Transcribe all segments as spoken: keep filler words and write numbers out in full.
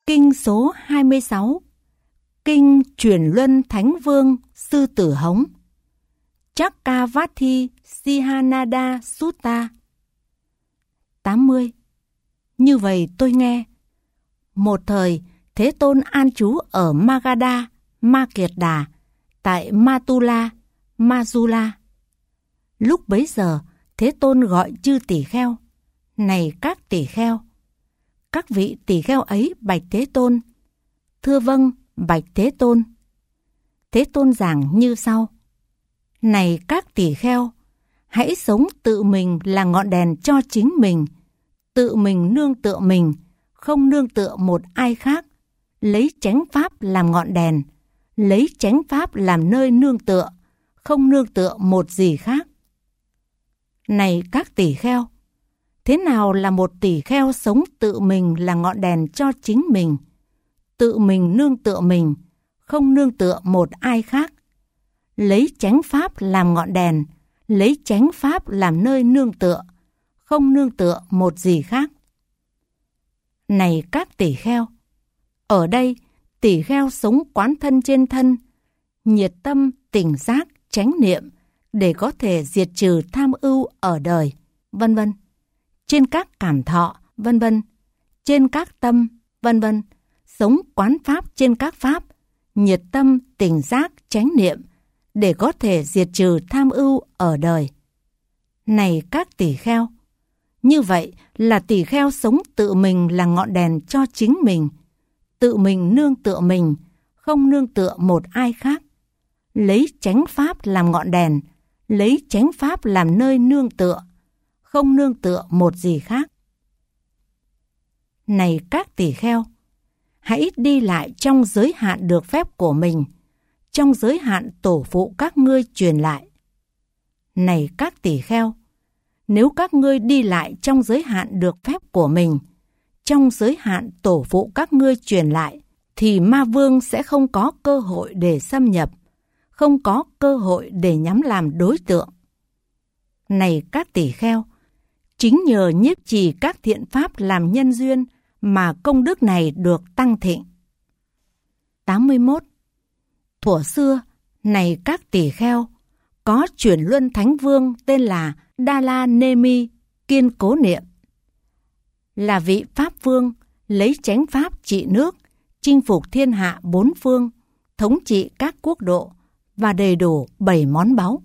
Kinh số hai mươi sáu, Kinh Chuyển Luân Thánh Vương Sư Tử Hống, Chakkavathi Sihanada Sutta. tám mươi. Như vậy tôi nghe, một thời Thế Tôn an trú ở Magadha, Ma Kiệt Đà, tại Matula, Majula. Lúc bấy giờ, Thế Tôn gọi chư tỷ kheo: này các tỷ kheo. Các vị tỷ kheo ấy bạch Thế Tôn: thưa vâng, bạch Thế Tôn. Thế Tôn giảng như sau: này các tỷ kheo, hãy sống tự mình là ngọn đèn cho chính mình, tự mình nương tựa mình, không nương tựa một ai khác, lấy chánh pháp làm ngọn đèn, lấy chánh pháp làm nơi nương tựa, không nương tựa một gì khác. Này các tỷ kheo, thế nào là một tỷ kheo sống tự mình là ngọn đèn cho chính mình, tự mình nương tựa mình, không nương tựa một ai khác, lấy chánh pháp làm ngọn đèn, lấy chánh pháp làm nơi nương tựa, không nương tựa một gì khác? Này các tỷ kheo, ở đây tỷ kheo sống quán thân trên thân, nhiệt tâm, tỉnh giác, chánh niệm để có thể diệt trừ tham ưu ở đời, vân vân, trên các cảm thọ, vân vân, trên các tâm, vân vân, sống quán pháp trên các pháp, nhiệt tâm, tỉnh giác, chánh niệm để có thể diệt trừ tham ưu ở đời. Này các tỷ kheo, như vậy là tỷ kheo sống tự mình là ngọn đèn cho chính mình, tự mình nương tựa mình, không nương tựa một ai khác, lấy chánh pháp làm ngọn đèn, lấy chánh pháp làm nơi nương tựa, không nương tựa một gì khác. Này các tỷ kheo, hãy đi lại trong giới hạn được phép của mình, trong giới hạn tổ phụ các ngươi truyền lại. Này các tỷ kheo, nếu các ngươi đi lại trong giới hạn được phép của mình, trong giới hạn tổ phụ các ngươi truyền lại, thì ma vương sẽ không có cơ hội để xâm nhập, không có cơ hội để nhắm làm đối tượng. Này các tỷ kheo, chính nhờ nhiếp trì các thiện pháp làm nhân duyên mà công đức này được tăng thịnh. tám mươi mốt. Thuở xưa, này các tỷ kheo, có Chuyển Luân Thánh Vương tên là Đa-la Nê-mi kiên cố niệm, là vị Pháp Vương, lấy chánh pháp trị nước, chinh phục thiên hạ bốn phương, thống trị các quốc độ và đầy đủ bảy món báu.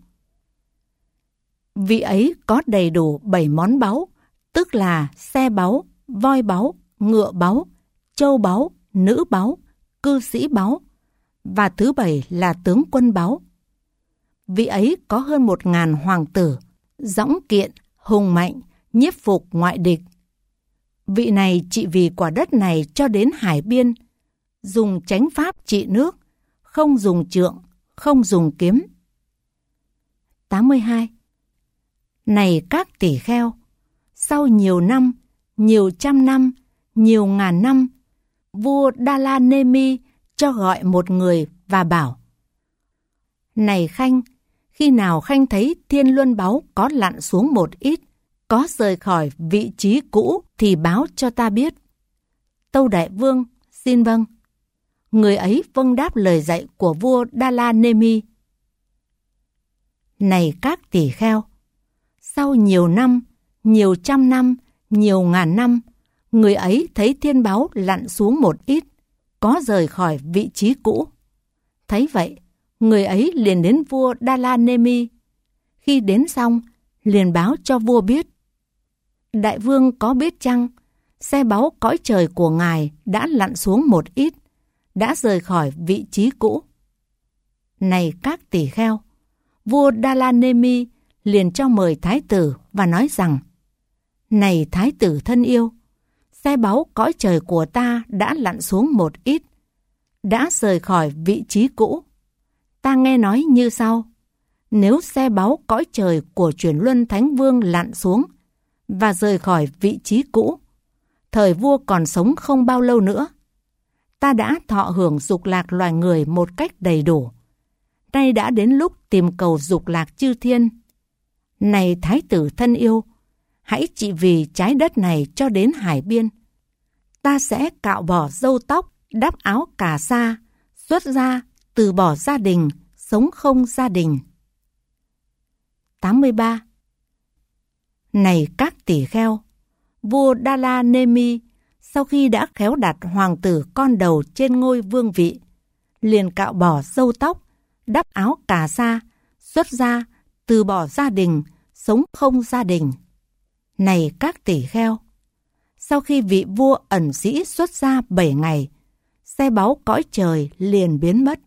Vị ấy có đầy đủ bảy món báu, tức là xe báu, voi báu, ngựa báu, châu báu, nữ báu, cư sĩ báu, và thứ bảy là tướng quân báu. Vị ấy có hơn một ngàn hoàng tử, dõng kiện, hùng mạnh, nhiếp phục ngoại địch. Vị này trị vì quả đất này cho đến hải biên, dùng chánh pháp trị nước, không dùng trượng, không dùng kiếm. tám mươi hai. Này các tỷ kheo, sau nhiều năm, nhiều trăm năm, nhiều ngàn năm, vua Đa-la Nê-mi cho gọi một người và bảo: này Khanh, khi nào Khanh thấy thiên luân báu có lặn xuống một ít, có rời khỏi vị trí cũ thì báo cho ta biết. Tâu Đại Vương, xin vâng. Người ấy vâng đáp lời dạy của vua Đa-la Nê-mi. Này các tỷ kheo, sau nhiều năm, nhiều trăm năm, nhiều ngàn năm, người ấy thấy thiên báu lặn xuống một ít, có rời khỏi vị trí cũ. Thấy vậy, người ấy liền đến vua Đa-la Nê-mi. Khi đến xong, liền báo cho vua biết: Đại vương có biết chăng, xe báu cõi trời của ngài đã lặn xuống một ít, đã rời khỏi vị trí cũ. Này các tỷ kheo, vua Đa-la Nê-mi liền cho mời thái tử và nói rằng: này thái tử thân yêu, xe báu cõi trời của ta đã lặn xuống một ít, đã rời khỏi vị trí cũ. Ta nghe nói như sau: nếu xe báu cõi trời của Chuyển Luân Thánh Vương lặn xuống và rời khỏi vị trí cũ, thời vua còn sống không bao lâu nữa, ta đã thọ hưởng dục lạc loài người một cách đầy đủ. Nay đã đến lúc tìm cầu dục lạc chư thiên. Này thái tử thân yêu, hãy trị vì trái đất này cho đến hải biên. ta sẽ cạo bỏ râu tóc, đắp áo cà sa, xuất gia, từ bỏ gia đình, sống không gia đình. tám mươi ba. Này các tỳ kheo, vua Đa-la Nê-mi sau khi đã khéo đặt hoàng tử con đầu trên ngôi vương vị, liền cạo bỏ râu tóc, đắp áo cà sa, xuất gia, từ bỏ gia đình, sống không gia đình. Này các tỳ kheo, sau khi vị vua ẩn sĩ xuất gia bảy ngày, xe báu cõi trời liền biến mất.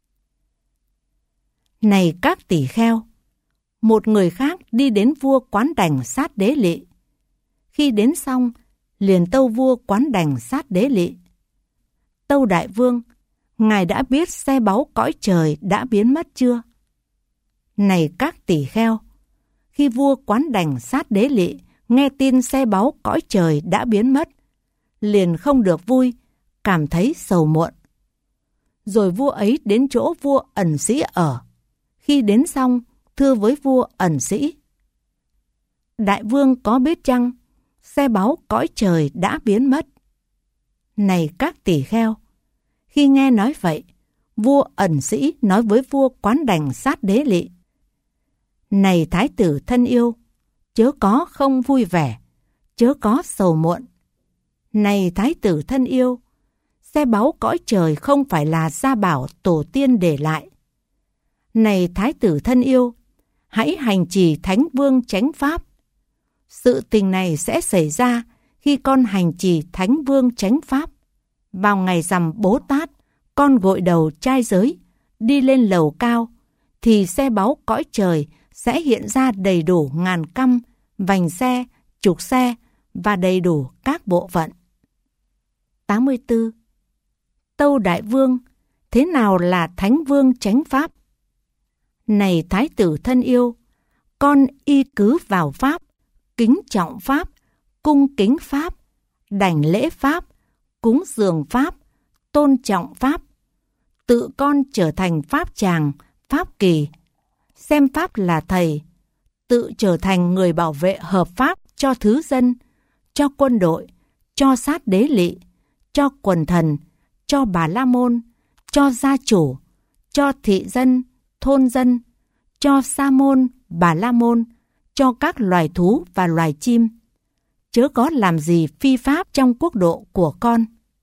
Này các tỳ kheo, một người khác đi đến vua Quán Đành Sát Đế Lị. Khi đến xong, liền tâu vua Quán Đành Sát Đế Lị: Tâu đại vương, ngài đã biết xe báu cõi trời đã biến mất chưa? Này các tỳ kheo, khi vua Quán Đành Sát Đế Lị nghe tin xe báu cõi trời đã biến mất, liền không được vui, cảm thấy sầu muộn. Rồi vua ấy đến chỗ vua ẩn sĩ ở. Khi đến xong, thưa với vua ẩn sĩ: Đại vương có biết chăng, xe báu cõi trời đã biến mất? Này các tỳ kheo, khi nghe nói vậy, vua ẩn sĩ nói với vua Quán Đành Sát Đế Lị: Này thái tử thân yêu, chớ có không vui vẻ, chớ có sầu muộn. Này thái tử thân yêu, xe báu cõi trời không phải là gia bảo tổ tiên để lại. Này thái tử thân yêu, hãy hành trì thánh vương chánh pháp. Sự tình này sẽ xảy ra khi con hành trì thánh vương chánh pháp. Vào ngày rằm Bố Tát, con gội đầu trai giới, đi lên lầu cao, thì xe báu cõi trời sẽ hiện ra đầy đủ ngàn căm, vành xe, trục xe và đầy đủ các bộ phận. tám mươi tư. Tâu đại vương, thế nào là thánh vương chánh pháp? Này thái tử thân yêu, con y cứ vào pháp, kính trọng pháp, cung kính pháp, đảnh lễ pháp, cúng dường pháp, tôn trọng pháp. Tự con trở thành pháp tràng, pháp kỳ, xem pháp là thầy, tự trở thành người bảo vệ hợp pháp cho thứ dân, cho quân đội, cho sát đế lị, cho quần thần, cho bà la môn, cho gia chủ, cho thị dân, thôn dân, cho sa môn, bà la môn, cho các loài thú và loài chim. Chớ có làm gì phi pháp trong quốc độ của con.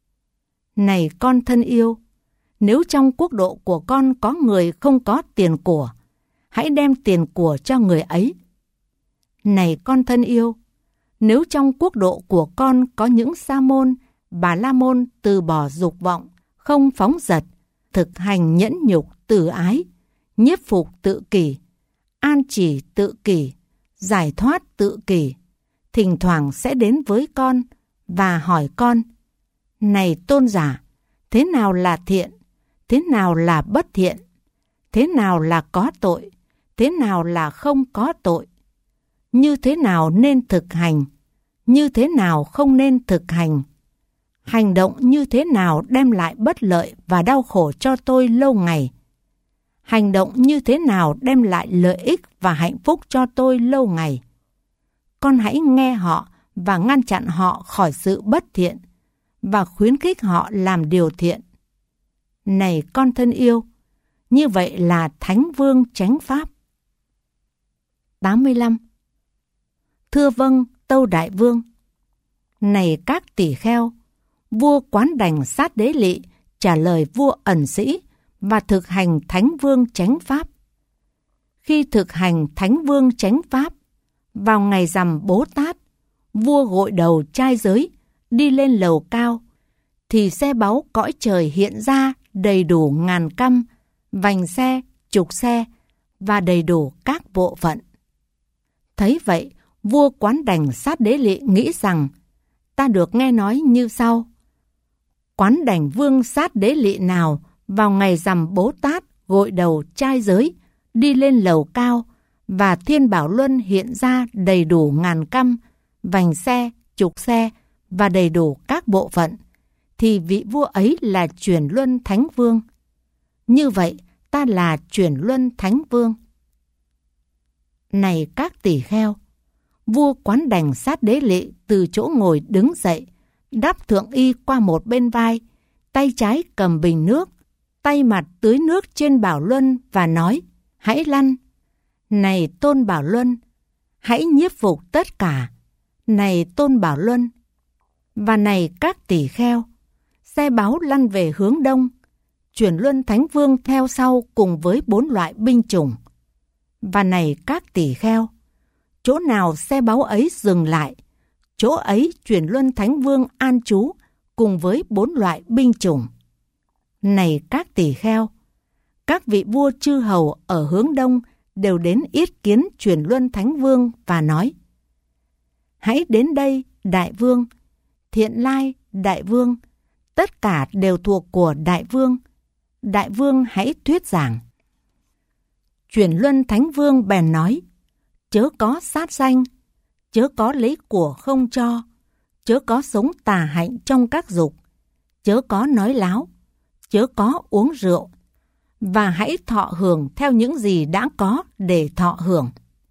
Này con thân yêu, nếu trong quốc độ của con có người không có tiền của, hãy đem tiền của cho người ấy. Này con thân yêu, nếu trong quốc độ của con có những sa môn, bà la môn từ bỏ dục vọng, không phóng dật, thực hành nhẫn nhục từ ái, nhiếp phục tự kỷ, an chỉ tự kỷ, giải thoát tự kỷ, thỉnh thoảng sẽ đến với con và hỏi con: Này tôn giả, thế nào là thiện? Thế nào là bất thiện? Thế nào là có tội? Thế nào là không có tội? Như thế nào nên thực hành? Như thế nào không nên thực hành? Hành động như thế nào đem lại bất lợi và đau khổ cho tôi lâu ngày? Hành động như thế nào đem lại lợi ích và hạnh phúc cho tôi lâu ngày? Con hãy nghe họ và ngăn chặn họ khỏi sự bất thiện và khuyến khích họ làm điều thiện. Này con thân yêu, như vậy là thánh vương chánh pháp. tám mươi lăm. Thưa vâng, tâu đại vương. Này các tỷ kheo, vua Quán Đành Sát Đế Lị trả lời vua ẩn sĩ và thực hành thánh vương chánh pháp. Khi thực hành thánh vương chánh pháp, vào ngày rằm Bố Tát, vua gội đầu trai giới, đi lên lầu cao, thì xe báu cõi trời hiện ra đầy đủ ngàn căm, vành xe, trục xe và đầy đủ các bộ phận. Thấy vậy, vua Quán Đành Sát Đế Lị nghĩ rằng: ta được nghe nói như sau: Quán Đành vương Sát Đế Lị nào vào ngày rằm Bố Tát gội đầu trai giới, đi lên lầu cao, và Thiên Bảo Luân hiện ra đầy đủ ngàn căm, vành xe, trục xe và đầy đủ các bộ phận, thì vị vua ấy là chuyển luân thánh vương. Như vậy, ta là chuyển luân thánh vương. Này các tỷ kheo, vua Quán Đành Sát Đế Lị từ chỗ ngồi đứng dậy, đắp thượng y qua một bên vai, tay trái cầm bình nước, tay mặt tưới nước trên Bảo Luân và nói: hãy lăn. Này Tôn Bảo Luân, hãy nhiếp phục tất cả. Này Tôn Bảo Luân. Và này các tỷ kheo, xe báu lăn về hướng đông, Chuyển Luân Thánh Vương theo sau cùng với bốn loại binh chủng. Và này các tỷ kheo, chỗ nào xe báu ấy dừng lại, chỗ ấy Chuyển Luân Thánh Vương an trú cùng với bốn loại binh chủng. Này các tỷ kheo, các vị vua chư hầu ở hướng đông đều đến yết kiến Chuyển Luân Thánh Vương và nói: hãy đến đây, Đại Vương. Thiện Lai, Đại Vương, tất cả đều thuộc của Đại Vương. Đại Vương hãy thuyết giảng. Chuyển Luân Thánh Vương bèn nói: chớ có sát sanh, chớ có lấy của không cho, chớ có sống tà hạnh trong các dục, chớ có nói láo, chớ có uống rượu, và hãy thọ hưởng theo những gì đã có để thọ hưởng.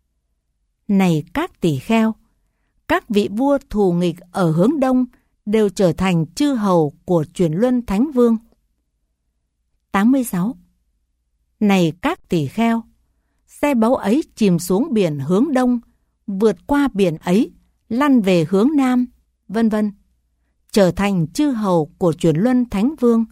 Này các tỷ kheo, các vị vua thù nghịch ở hướng đông đều trở thành chư hầu của Chuyển Luân Thánh Vương. tám mươi sáu. Này các tỷ kheo, xe báu ấy chìm xuống biển hướng đông, vượt qua biển ấy, lăn về hướng nam, vân vân, trở thành chư hầu của Chuyển Luân Thánh Vương.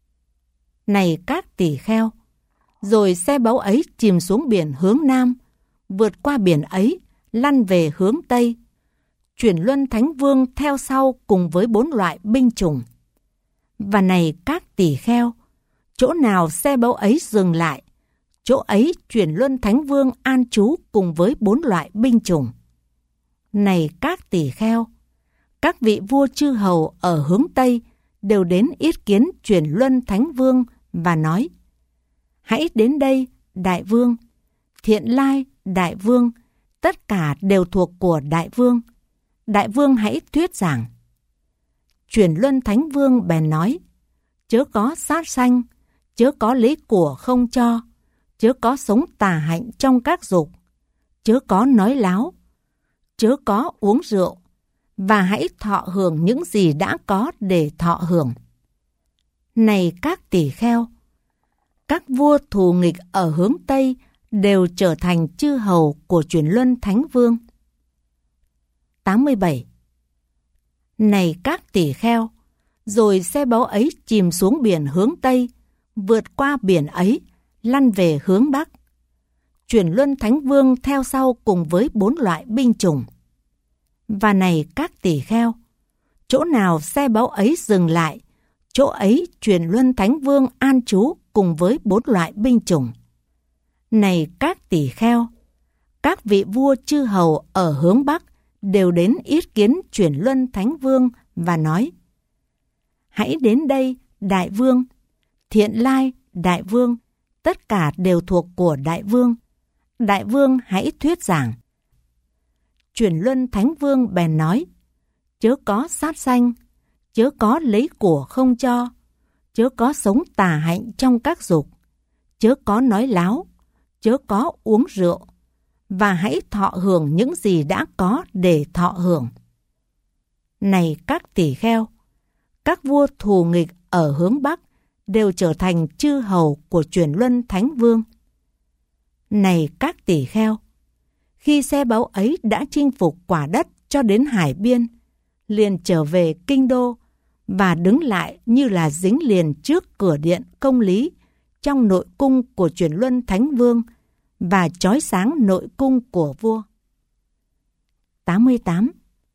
Này các tỷ kheo, rồi xe báu ấy chìm xuống biển hướng nam, vượt qua biển ấy, lăn về hướng tây, Chuyển Luân Thánh Vương theo sau cùng với bốn loại binh chủng. Và này các tỷ kheo, chỗ nào xe báu ấy dừng lại, chỗ ấy Chuyển Luân Thánh Vương an trú cùng với bốn loại binh chủng. Này các tỷ kheo, các vị vua chư hầu ở hướng tây đều đến yết kiến Chuyển Luân Thánh Vương và nói: hãy đến đây, Đại Vương. Thiện Lai, Đại Vương, tất cả đều thuộc của Đại Vương. Đại Vương hãy thuyết giảng. Chuyển Luân Thánh Vương bèn nói: chớ có sát sanh, chớ có lấy của không cho, chớ có sống tà hạnh trong các dục, chớ có nói láo, chớ có uống rượu, và hãy thọ hưởng những gì đã có để thọ hưởng. Này các tỷ kheo, các vua thù nghịch ở hướng tây đều trở thành chư hầu của Chuyển Luân Thánh Vương. tám mươi bảy. Này các tỷ kheo, rồi xe báu ấy chìm xuống biển hướng tây, vượt qua biển ấy, lăn về hướng bắc, Chuyển Luân Thánh Vương theo sau cùng với bốn loại binh chủng. Và này các tỷ kheo, chỗ nào xe báu ấy dừng lại, chỗ ấy Chuyển Luân Thánh Vương an trú cùng với bốn loại binh chủng. Này các tỷ kheo, các vị vua chư hầu ở hướng bắc đều đến yết kiến Chuyển Luân Thánh Vương và nói: hãy đến đây, Đại Vương. Thiện Lai, Đại Vương, tất cả đều thuộc của Đại Vương. Đại Vương hãy thuyết giảng. Chuyển Luân Thánh Vương bèn nói: chớ có sát sanh, chớ có lấy của không cho, chớ có sống tà hạnh trong các dục, chớ có nói láo, chớ có uống rượu, và hãy thọ hưởng những gì đã có để thọ hưởng. Này các tỷ kheo, các vua thù nghịch ở hướng bắc đều trở thành chư hầu của Chuyển Luân Thánh Vương. Này các tỷ kheo, khi xe báu ấy đã chinh phục quả đất cho đến hải biên, liền trở về kinh đô và đứng lại như là dính liền trước cửa điện công lý trong nội cung của Chuyển Luân Thánh Vương và chói sáng nội cung của vua. tám mươi tám.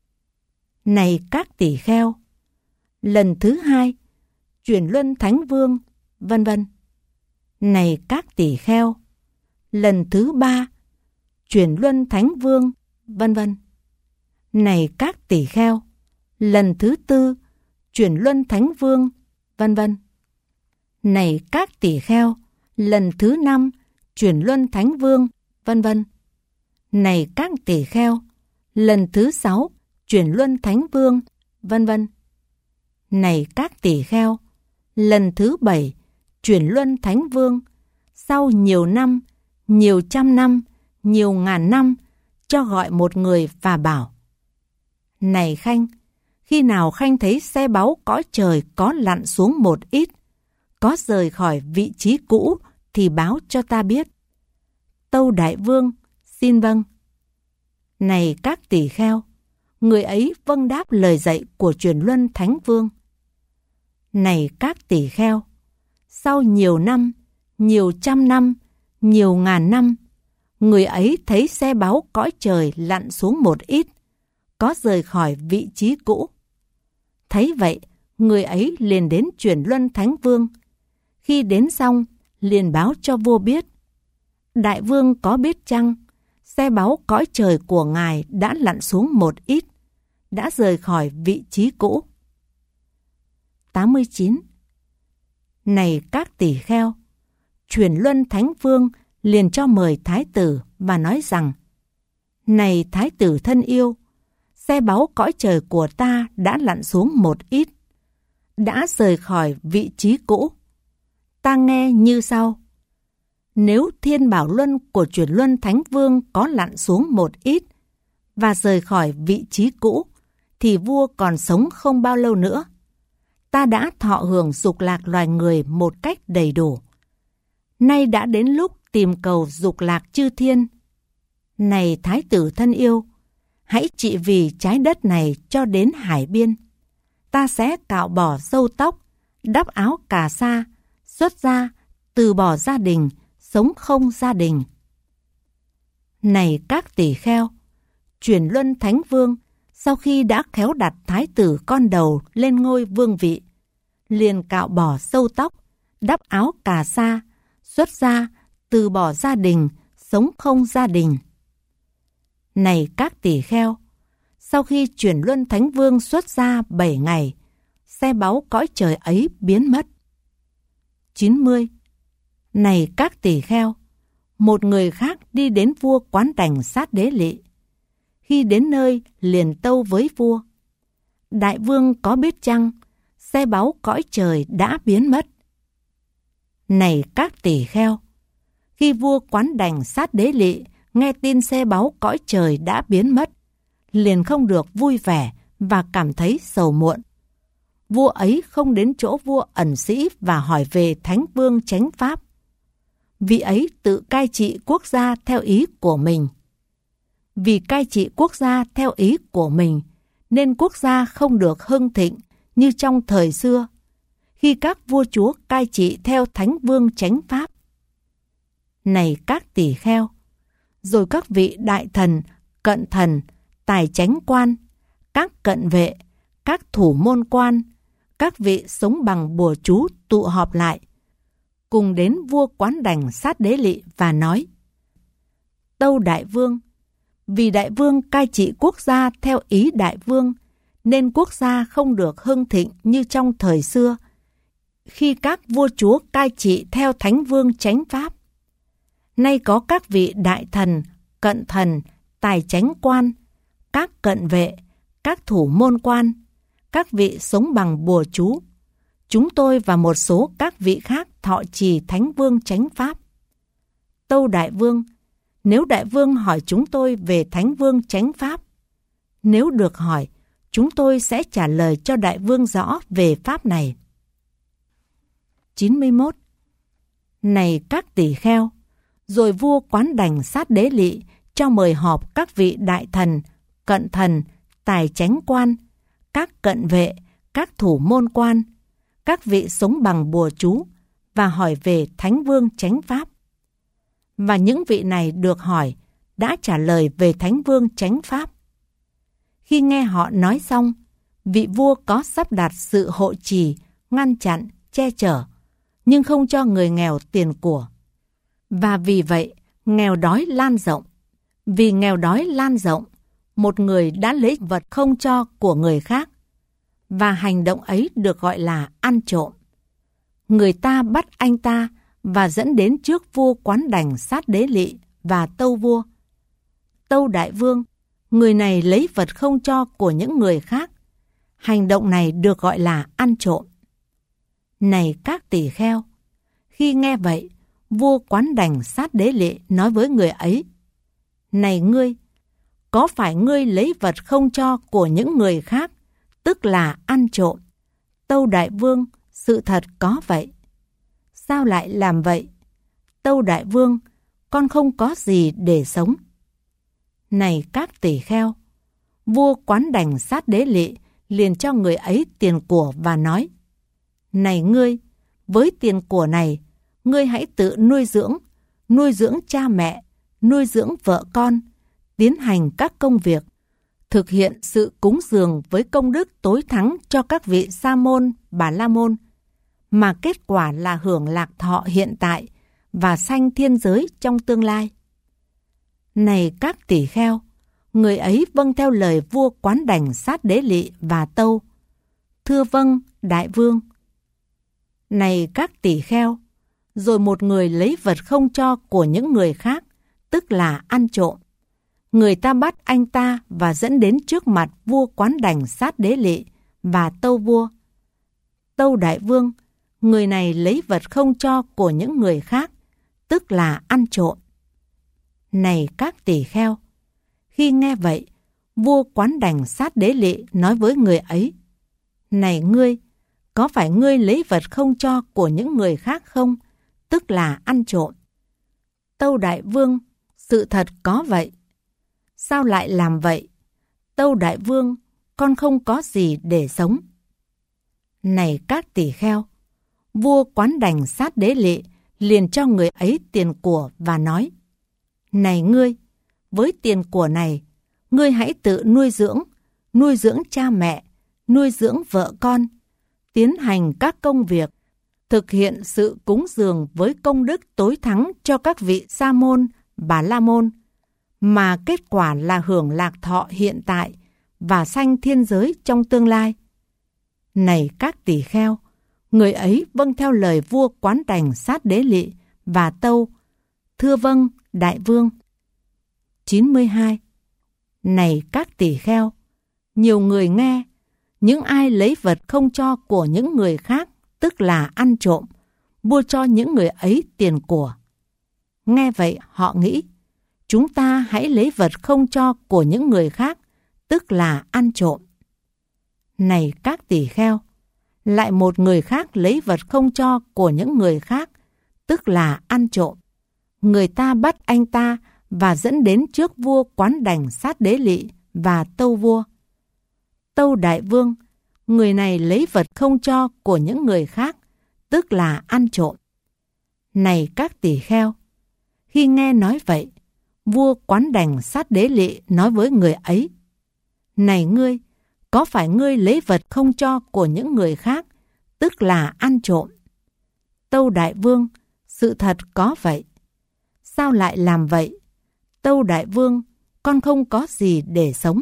Này các tỷ kheo, lần thứ hai, Chuyển Luân Thánh Vương, vân vân. Này các tỷ kheo, lần thứ ba, Chuyển Luân Thánh Vương, vân vân. Này các tỷ kheo, lần thứ tư, Chuyển Luân Thánh Vương, vân vân. Này các tỷ kheo, lần thứ năm, Chuyển Luân Thánh Vương, vân vân. Này các tỷ kheo, lần thứ sáu, Chuyển Luân Thánh Vương, vân vân. Này các tỷ kheo, lần thứ bảy, Chuyển Luân Thánh Vương, sau nhiều năm, nhiều trăm năm, nhiều ngàn năm, cho gọi một người và bảo: này Khanh, Khi nào khanh thấy xe báu cõi trời có lặn xuống một ít, có rời khỏi vị trí cũ thì báo cho ta biết. Tâu đại vương, xin vâng. Này các tỳ kheo, người ấy vâng đáp lời dạy của Chuyển Luân Thánh Vương. Này các tỳ kheo, sau nhiều năm, nhiều trăm năm, nhiều ngàn năm, người ấy thấy xe báu cõi trời lặn xuống một ít, có rời khỏi vị trí cũ. Thấy vậy, người ấy liền đến Chuyển Luân Thánh Vương. Khi đến xong, liền báo cho vua biết. Đại vương có biết chăng, xe báu cõi trời của ngài đã lặn xuống một ít, đã rời khỏi vị trí cũ. tám mươi chín. Này các tỳ kheo, Chuyển Luân Thánh Vương liền cho mời thái tử và nói rằng: Này thái tử thân yêu, xe báu cõi trời của ta đã lặn xuống một ít, đã rời khỏi vị trí cũ. Ta nghe như sau. Nếu thiên bảo luân của Chuyển Luân Thánh Vương có lặn xuống một ít và rời khỏi vị trí cũ, thì vua còn sống không bao lâu nữa. Ta đã thọ hưởng dục lạc loài người một cách đầy đủ. Nay đã đến lúc tìm cầu dục lạc chư thiên. Này thái tử thân yêu, hãy trị vì trái đất này cho đến hải biên. Ta sẽ cạo bỏ râu tóc, đắp áo cà sa, xuất gia, từ bỏ gia đình, sống không gia đình. Này các tỳ kheo, Chuyển Luân Thánh Vương sau khi đã khéo đặt thái tử con đầu lên ngôi vương vị, liền cạo bỏ râu tóc, đắp áo cà sa, xuất gia, từ bỏ gia đình, sống không gia đình. Này các tỳ kheo, sau khi Chuyển Luân Thánh Vương xuất gia bảy ngày, xe báu cõi trời ấy biến mất. chín mươi. Này các tỳ kheo, một người khác đi đến vua Quán Đành Sát Đế Lị. Khi đến nơi liền tâu với vua: Đại vương có biết chăng, xe báu cõi trời đã biến mất. Này các tỳ kheo, khi vua Quán Đành Sát Đế Lị nghe tin xe báu cõi trời đã biến mất, liền không được vui vẻ và cảm thấy sầu muộn. Vua ấy không đến chỗ vua ẩn sĩ và hỏi về Thánh Vương Chánh Pháp. Vị ấy tự cai trị quốc gia theo ý của mình. Vì cai trị quốc gia theo ý của mình, nên quốc gia không được hưng thịnh như trong thời xưa, khi các vua chúa cai trị theo Thánh Vương Chánh Pháp. Này các tỳ kheo, rồi các vị đại thần, cận thần, tài chánh quan, các cận vệ, các thủ môn quan, các vị sống bằng bùa chú tụ họp lại, cùng đến vua Quán Đành Sát Đế Lị và nói: Tâu đại vương, vì đại vương cai trị quốc gia theo ý đại vương, nên quốc gia không được hưng thịnh như trong thời xưa, khi các vua chúa cai trị theo Thánh Vương Chánh Pháp. Nay có các vị đại thần, cận thần, tài chánh quan, các cận vệ, các thủ môn quan, các vị sống bằng bùa chú, chúng tôi và một số các vị khác thọ trì Thánh Vương Chánh Pháp. Tâu đại vương, nếu đại vương hỏi chúng tôi về Thánh Vương Chánh Pháp, nếu được hỏi, chúng tôi sẽ trả lời cho đại vương rõ về Pháp này. chín mươi mốt. Này các tỳ kheo, rồi vua Quán Đành Sát Đế Lị cho mời họp các vị đại thần, cận thần, tài chánh quan, các cận vệ, các thủ môn quan, các vị sống bằng bùa chú và hỏi về Thánh Vương Chánh Pháp. Và những vị này được hỏi đã trả lời về Thánh Vương Chánh Pháp. Khi nghe họ nói xong, vị vua có sắp đặt sự hộ trì, ngăn chặn, che chở, nhưng không cho người nghèo tiền của. Và vì vậy, nghèo đói lan rộng. Vì nghèo đói lan rộng, một người đã lấy vật không cho của người khác, và hành động ấy được gọi là ăn trộm. Người ta bắt anh ta và dẫn đến trước vua Quán Đành Sát Đế Lị và tâu vua: Tâu đại vương, người này lấy vật không cho của những người khác. Hành động này được gọi là ăn trộm. Này các tỳ kheo, khi nghe vậy, vua Quán Đành Sát Đế Lị nói với người ấy: Này ngươi, có phải ngươi lấy vật không cho của những người khác, tức là ăn trộm. Tâu đại vương, sự thật có vậy. Sao lại làm vậy? Tâu đại vương, con không có gì để sống. Này các tỳ kheo, vua Quán Đành Sát Đế Lị liền cho người ấy tiền của và nói: Này ngươi, với tiền của này, ngươi hãy tự nuôi dưỡng, nuôi dưỡng cha mẹ, nuôi dưỡng vợ con, tiến hành các công việc, thực hiện sự cúng dường với công đức tối thắng cho các vị Sa môn, Bà La môn, mà kết quả là hưởng lạc thọ hiện tại và sanh thiên giới trong tương lai. Này các tỳ kheo, người ấy vâng theo lời vua Quán Đành Sát Đế Lị và tâu: Thưa vâng, đại vương. Này các tỳ kheo, rồi một người lấy vật không cho của những người khác, tức là ăn trộm. Người ta bắt anh ta và dẫn đến trước mặt vua Quán Đành Sát Đế Lị và tâu vua: Tâu đại vương, người này lấy vật không cho của những người khác, tức là ăn trộm. Này các tỳ kheo, khi nghe vậy, vua Quán Đành Sát Đế Lị nói với người ấy: Này ngươi, có phải ngươi lấy vật không cho của những người khác không, tức là ăn trộm? Tâu đại vương, sự thật có vậy. Sao lại làm vậy? Tâu đại vương, con không có gì để sống. Này các tỳ kheo, vua Quán Đành Sát Đế Lị liền cho người ấy tiền của và nói: Này ngươi, với tiền của này, ngươi hãy tự nuôi dưỡng, nuôi dưỡng cha mẹ, nuôi dưỡng vợ con, tiến hành các công việc, thực hiện sự cúng dường với công đức tối thắng cho các vị Sa môn, Bà La môn, mà kết quả là hưởng lạc thọ hiện tại và sanh thiên giới trong tương lai. Này các tỳ kheo, người ấy vâng theo lời vua Quán Đành Sát Đế Lị và tâu: Thưa vâng, đại vương. chín mươi hai. Này các tỳ kheo, nhiều người nghe, những ai lấy vật không cho của những người khác, tức là ăn trộm, vua cho những người ấy tiền của. Nghe vậy họ nghĩ: Chúng ta hãy lấy vật không cho của những người khác, tức là ăn trộm. Này các tỳ kheo, lại một người khác lấy vật không cho của những người khác, tức là ăn trộm. Người ta bắt anh ta và dẫn đến trước vua Quán Đành Sát Đế Lị và tâu vua: Tâu đại vương, người này lấy vật không cho của những người khác, tức là ăn trộm. Này các tỳ kheo, khi nghe nói vậy, vua Quán Đành Sát Đế Lị nói với người ấy: Này ngươi, có phải ngươi lấy vật không cho của những người khác, tức là ăn trộm? Tâu đại vương, sự thật có vậy. Sao lại làm vậy? Tâu đại vương, con không có gì để sống.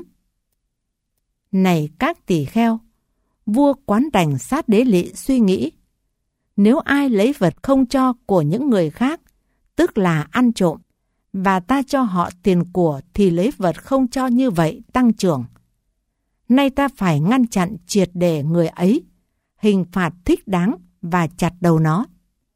Này các tỳ kheo, vua Quán Đành Sát Đế Lị suy nghĩ: Nếu ai lấy vật không cho của những người khác, tức là ăn trộm, và ta cho họ tiền của thì lấy vật không cho như vậy tăng trưởng. Nay ta phải ngăn chặn triệt để người ấy, hình phạt thích đáng và chặt đầu nó.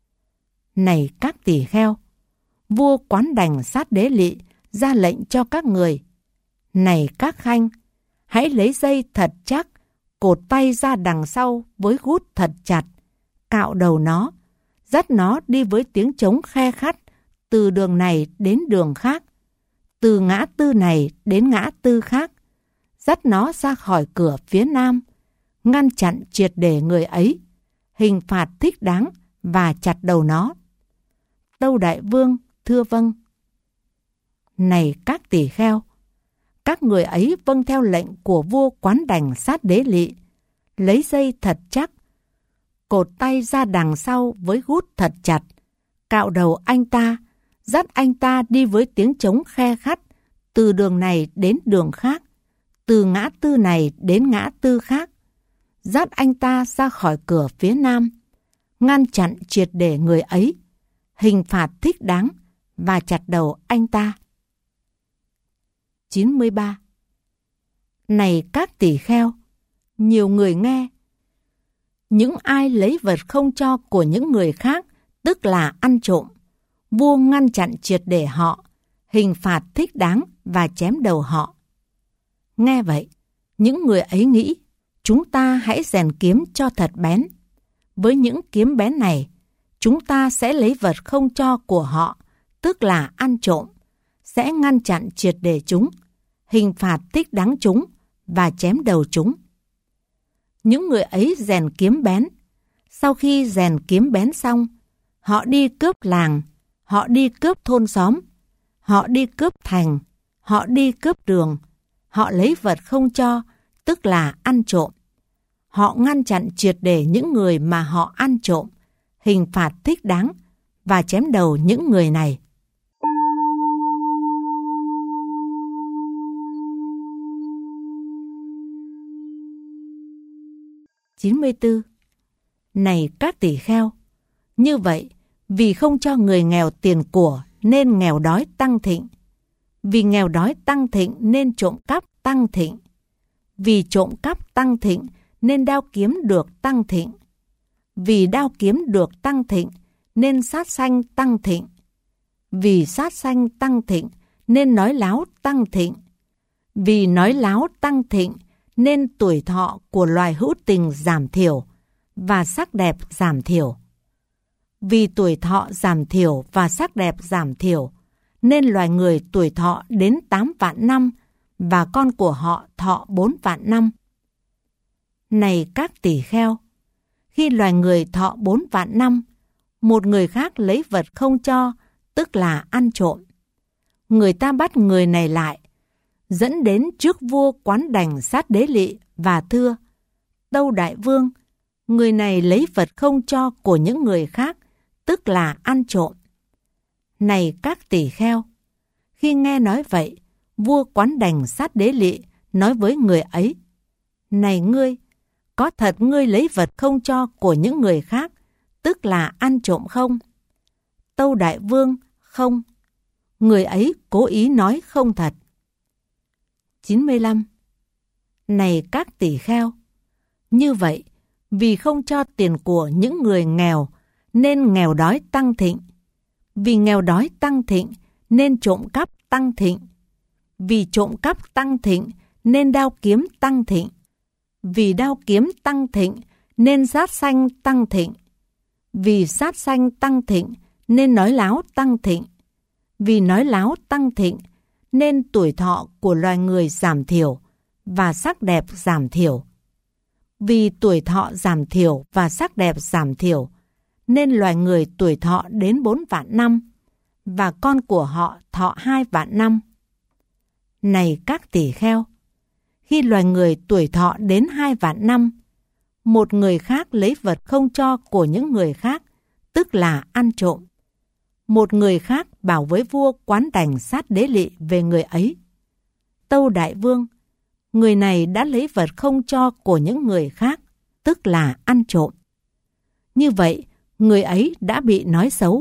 Này các tỳ kheo, vua Quán Đành Sát Đế Lị ra lệnh cho các người: Này các khanh, hãy lấy dây thật chắc, cột tay ra đằng sau với gút thật chặt, cạo đầu nó, dắt nó đi với tiếng trống khe khắt từ đường này đến đường khác, từ ngã tư này đến ngã tư khác, dắt nó ra khỏi cửa phía nam, ngăn chặn triệt để người ấy, hình phạt thích đáng và chặt đầu nó. Tâu đại vương, thưa vâng. Này các tỳ kheo, các người ấy vâng theo lệnh của vua Quán Đành Sát Đế Lị, lấy dây thật chắc, cột tay ra đằng sau với gút thật chặt, cạo đầu anh ta, dắt anh ta đi với tiếng trống khe khắt từ đường này đến đường khác, từ ngã tư này đến ngã tư khác, dắt anh ta ra khỏi cửa phía nam, ngăn chặn triệt để người ấy, hình phạt thích đáng và chặt đầu anh ta. chín mươi ba. Này các tỳ kheo, nhiều người nghe, những ai lấy vật không cho của những người khác, tức là ăn trộm, vua ngăn chặn triệt để họ, hình phạt thích đáng và chém đầu họ. Nghe vậy, những người ấy nghĩ: chúng ta hãy rèn kiếm cho thật bén. Với những kiếm bén này, chúng ta sẽ lấy vật không cho của họ, tức là ăn trộm, sẽ ngăn chặn triệt để chúng, hình phạt thích đáng chúng và chém đầu chúng. Những người ấy rèn kiếm bén. Sau khi rèn kiếm bén xong, họ đi cướp làng, họ đi cướp thôn xóm, họ đi cướp thành, họ đi cướp đường, họ lấy vật không cho, tức là ăn trộm. Họ ngăn chặn triệt để những người mà họ ăn trộm, hình phạt thích đáng và chém đầu những người này. chín mươi tư. Này các tỳ kheo, như vậy, vì không cho người nghèo tiền của nên nghèo đói tăng thịnh. Vì nghèo đói tăng thịnh nên trộm cắp tăng thịnh. Vì trộm cắp tăng thịnh nên đao kiếm được tăng thịnh. Vì đao kiếm được tăng thịnh nên sát sanh tăng thịnh. Vì sát sanh tăng thịnh nên nói láo tăng thịnh. Vì nói láo tăng thịnh nên tuổi thọ của loài hữu tình giảm thiểu và sắc đẹp giảm thiểu. Vì tuổi thọ giảm thiểu và sắc đẹp giảm thiểu nên loài người tuổi thọ đến tám vạn năm và con của họ thọ bốn vạn năm. Này các tỳ kheo, khi loài người thọ bốn vạn năm, một người khác lấy vật không cho, tức là ăn trộm. Người ta bắt người này lại, dẫn đến trước vua Quán Đành Sát Đế Lị và thưa: Tâu đại vương, người này lấy vật không cho của những người khác, tức là ăn trộm. Này các tỳ kheo, khi nghe nói vậy, vua Quán Đành Sát Đế Lị nói với người ấy: Này ngươi, có thật ngươi lấy vật không cho của những người khác, tức là ăn trộm không? Tâu đại vương: Không. Người ấy cố ý nói không thật. chín mươi lăm. Này các tỳ kheo, như vậy, vì không cho tiền của những người nghèo nên nghèo đói tăng thịnh. Vì nghèo đói tăng thịnh nên trộm cắp tăng thịnh. Vì trộm cắp tăng thịnh nên đao kiếm tăng thịnh. Vì đao kiếm tăng thịnh nên sát sanh tăng thịnh. Vì sát sanh tăng thịnh nên nói láo tăng thịnh. Vì nói láo tăng thịnh nên tuổi thọ của loài người giảm thiểu và sắc đẹp giảm thiểu. Vì tuổi thọ giảm thiểu và sắc đẹp giảm thiểu nên loài người tuổi thọ đến bốn vạn năm và con của họ thọ hai vạn năm. Này các tỳ kheo, khi loài người tuổi thọ đến hai vạn năm, một người khác lấy vật không cho của những người khác, tức là ăn trộm. Một người khác bảo với vua Quán Đành Sát Đế Lị về người ấy: Tâu đại vương, người này đã lấy vật không cho của những người khác, tức là ăn trộm. Như vậy, người ấy đã bị nói xấu.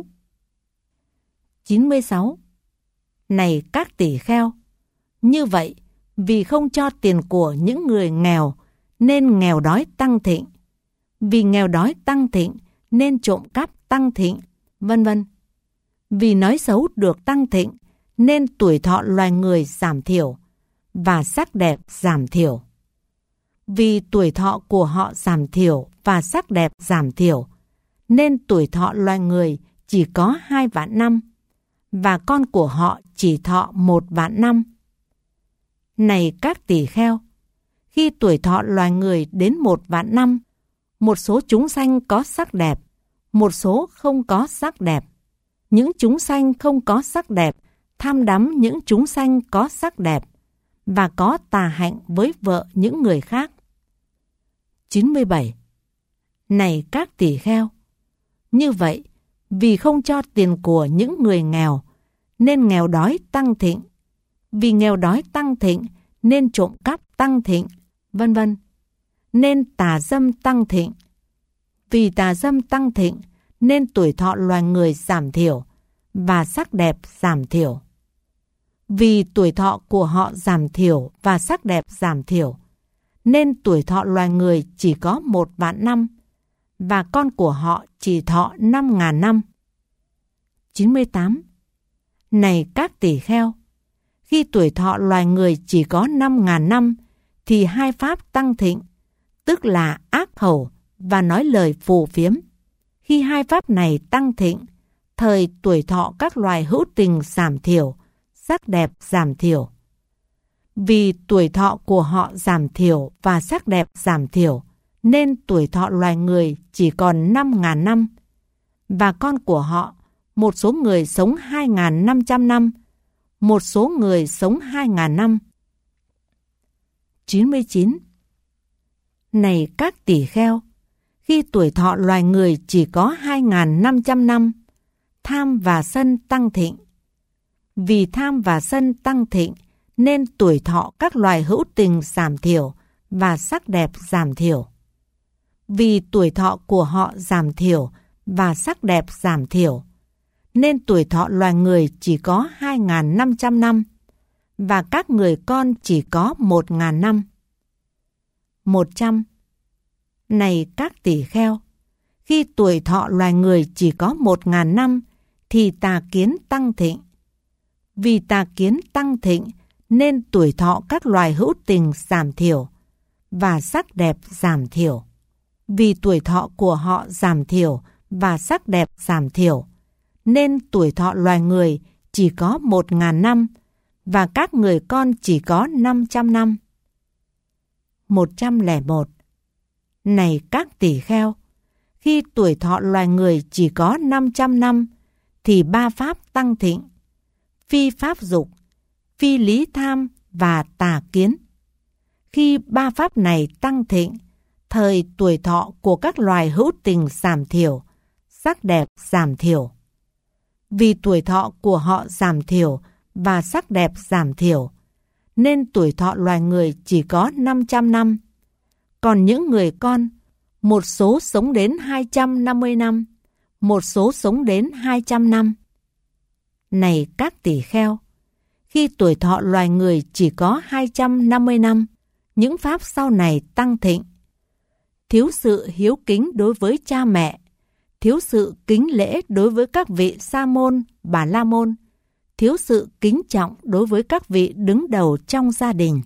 chín mươi sáu. Này các tỳ kheo, như vậy, vì không cho tiền của những người nghèo nên nghèo đói tăng thịnh. Vì nghèo đói tăng thịnh nên trộm cắp tăng thịnh, vân vân. Vì nói xấu được tăng thịnh nên tuổi thọ loài người giảm thiểu và sắc đẹp giảm thiểu. Vì tuổi thọ của họ giảm thiểu và sắc đẹp giảm thiểu nên tuổi thọ loài người chỉ có hai vạn năm và con của họ chỉ thọ một vạn năm. Này các tỳ kheo, khi tuổi thọ loài người đến một vạn năm, một số chúng sanh có sắc đẹp, một số không có sắc đẹp. Những chúng sanh không có sắc đẹp tham đắm những chúng sanh có sắc đẹp và có tà hạnh với vợ những người khác. chín mươi bảy. Này các tỳ kheo, như vậy, vì không cho tiền của những người nghèo nên nghèo đói tăng thịnh. Vì nghèo đói tăng thịnh nên trộm cắp tăng thịnh, vân vân. Nên tà dâm tăng thịnh. Vì tà dâm tăng thịnh nên tuổi thọ loài người giảm thiểu và sắc đẹp giảm thiểu. Vì tuổi thọ của họ giảm thiểu và sắc đẹp giảm thiểu nên tuổi thọ loài người chỉ có một vạn năm và con của họ chỉ thọ năm ngàn năm. chín mươi tám. Này các tỳ kheo, khi tuổi thọ loài người chỉ có năm ngàn năm thì hai pháp tăng thịnh, tức là ác khẩu và nói lời phù phiếm. Khi hai pháp này tăng thịnh, thời tuổi thọ các loài hữu tình giảm thiểu, sắc đẹp giảm thiểu. Vì tuổi thọ của họ giảm thiểu và sắc đẹp giảm thiểu, nên tuổi thọ loài người chỉ còn năm nghìn năm. Và con của họ, một số người sống hai nghìn năm trăm năm, một số người sống hai nghìn năm. chín mươi chín. Này các tỳ kheo, khi tuổi thọ loài người chỉ có hai nghìn năm trăm năm, tham và sân tăng thịnh. Vì tham và sân tăng thịnh, nên tuổi thọ các loài hữu tình giảm thiểu và sắc đẹp giảm thiểu. Vì tuổi thọ của họ giảm thiểu và sắc đẹp giảm thiểu, nên tuổi thọ loài người chỉ có hai nghìn năm trăm năm, và các người con chỉ có một nghìn năm. một trăm. Này các tỳ kheo, khi tuổi thọ loài người chỉ có một nghìn năm, thì tà kiến tăng thịnh. Vì tà kiến tăng thịnh, nên tuổi thọ các loài hữu tình giảm thiểu, và sắc đẹp giảm thiểu. Vì tuổi thọ của họ giảm thiểu và sắc đẹp giảm thiểu, nên tuổi thọ loài người chỉ có một nghìn năm, và các người con chỉ có năm trăm năm. một trăm lẻ một. Này các tỳ kheo, khi tuổi thọ loài người chỉ có năm trăm năm, thì ba pháp tăng thịnh: phi pháp dục, phi lý tham và tà kiến. Khi ba pháp này tăng thịnh, thời tuổi thọ của các loài hữu tình giảm thiểu, sắc đẹp giảm thiểu. Vì tuổi thọ của họ giảm thiểu và sắc đẹp giảm thiểu, nên tuổi thọ loài người chỉ có năm trăm năm. Còn những người con, một số sống đến hai trăm năm mươi năm, một số sống đến hai trăm năm. Này các tỳ kheo, khi tuổi thọ loài người chỉ có hai trăm năm mươi năm, những pháp sau này tăng thịnh: thiếu sự hiếu kính đối với cha mẹ, thiếu sự kính lễ đối với các vị sa môn, bà la môn, thiếu sự kính trọng đối với các vị đứng đầu trong gia đình.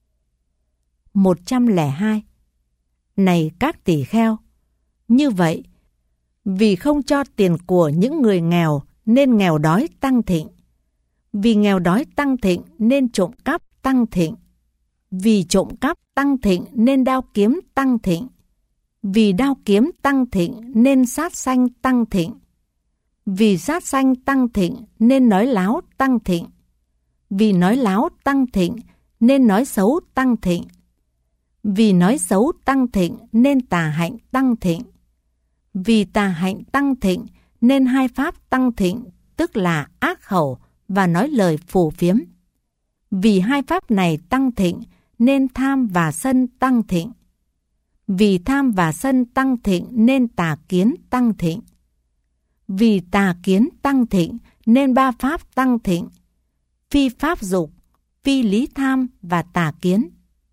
một trăm lẻ hai. Này các tỳ kheo, như vậy, vì không cho tiền của những người nghèo nên nghèo đói tăng thịnh. Vì nghèo đói tăng thịnh nên trộm cắp tăng thịnh. Vì trộm cắp tăng thịnh nên đao kiếm tăng thịnh. Vì đao kiếm tăng thịnh nên sát sanh tăng thịnh. Vì sát sanh tăng thịnh nên nói láo tăng thịnh. Vì nói láo tăng thịnh nên nói xấu tăng thịnh. Vì nói xấu tăng thịnh nên tà hạnh tăng thịnh. Vì tà hạnh tăng thịnh nên hai pháp tăng thịnh, tức là ác khẩu và nói lời phù phiếm. Vì hai pháp này tăng thịnh nên tham và sân tăng thịnh. Vì tham và sân tăng thịnh nên tà kiến tăng thịnh. Vì tà kiến tăng thịnh nên ba pháp tăng thịnh: phi pháp dục, phi lý tham và tà kiến.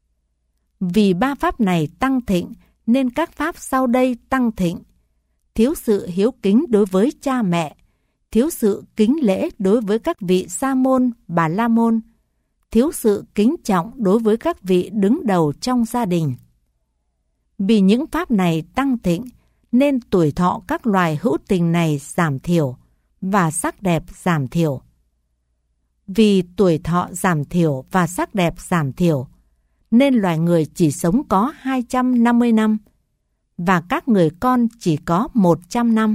Vì ba pháp này tăng thịnh nên các pháp sau đây tăng thịnh: thiếu sự hiếu kính đối với cha mẹ, thiếu sự kính lễ đối với các vị sa môn, bà la môn, thiếu sự kính trọng đối với các vị đứng đầu trong gia đình. Vì những pháp này tăng thịnh, nên tuổi thọ các loài hữu tình này giảm thiểu và sắc đẹp giảm thiểu. Vì tuổi thọ giảm thiểu và sắc đẹp giảm thiểu, nên loài người chỉ sống có hai trăm năm mươi năm, và các người con chỉ có một trăm năm.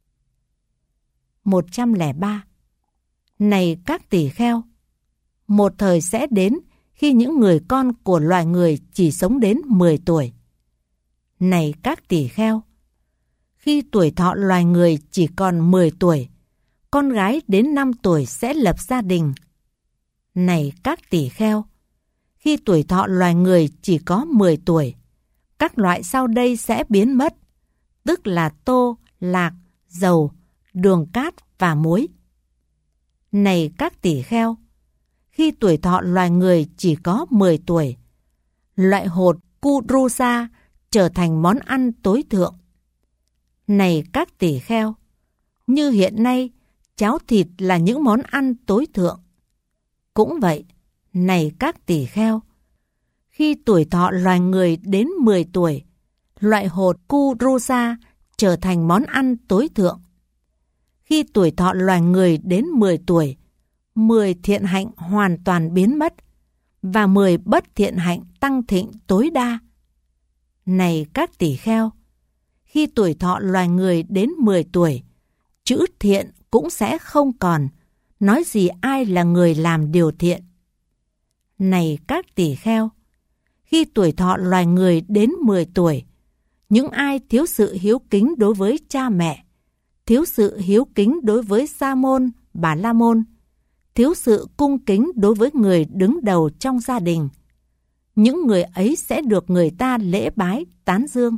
một trăm lẻ ba. Này các tỳ kheo, một thời sẽ đến khi những người con của loài người chỉ sống đến mười tuổi. Này các tỳ kheo, khi tuổi thọ loài người chỉ còn mười tuổi, con gái đến năm tuổi sẽ lập gia đình. Này các tỳ kheo, khi tuổi thọ loài người chỉ có mười tuổi, các loại sau đây sẽ biến mất, tức là tô, lạc, dầu, đường cát và muối. Này các tỳ kheo, khi tuổi thọ loài người chỉ có mười tuổi, loại hột Kurusa trở thành món ăn tối thượng. Này các tỳ kheo, như hiện nay, cháo thịt là những món ăn tối thượng. Cũng vậy, này các tỳ kheo, khi Khi tuổi thọ loài người đến mười tuổi, loại hột Kurusa trở thành món ăn tối thượng. Khi tuổi thọ loài người đến mười tuổi, mười thiện hạnh hoàn toàn biến mất và mười bất thiện hạnh tăng thịnh tối đa. Này các tỷ kheo, khi tuổi thọ loài người đến mười tuổi, chữ thiện cũng sẽ không còn, nói gì ai là người làm điều thiện. Này các tỷ kheo, khi tuổi thọ loài người đến mười tuổi, những ai thiếu sự hiếu kính đối với cha mẹ, thiếu sự hiếu kính đối với Sa môn, Bà La môn, thiếu sự cung kính đối với người đứng đầu trong gia đình, những người ấy sẽ được người ta lễ bái, tán dương.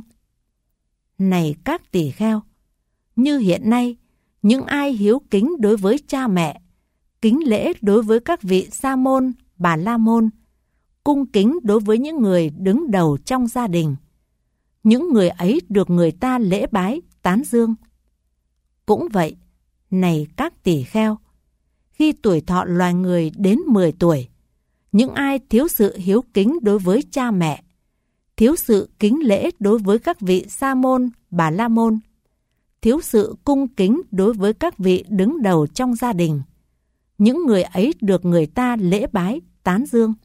Này các tỷ kheo, như hiện nay, những ai hiếu kính đối với cha mẹ, kính lễ đối với các vị Sa môn, Bà La môn, cung kính đối với những người đứng đầu trong gia đình, những người ấy được người ta lễ bái, tán dương. Cũng vậy, này các tỷ kheo, khi tuổi thọ loài người đến mười tuổi, những ai thiếu sự hiếu kính đối với cha mẹ, thiếu sự kính lễ đối với các vị Sa môn, Bà La môn, thiếu sự cung kính đối với các vị đứng đầu trong gia đình, những người ấy được người ta lễ bái, tán dương.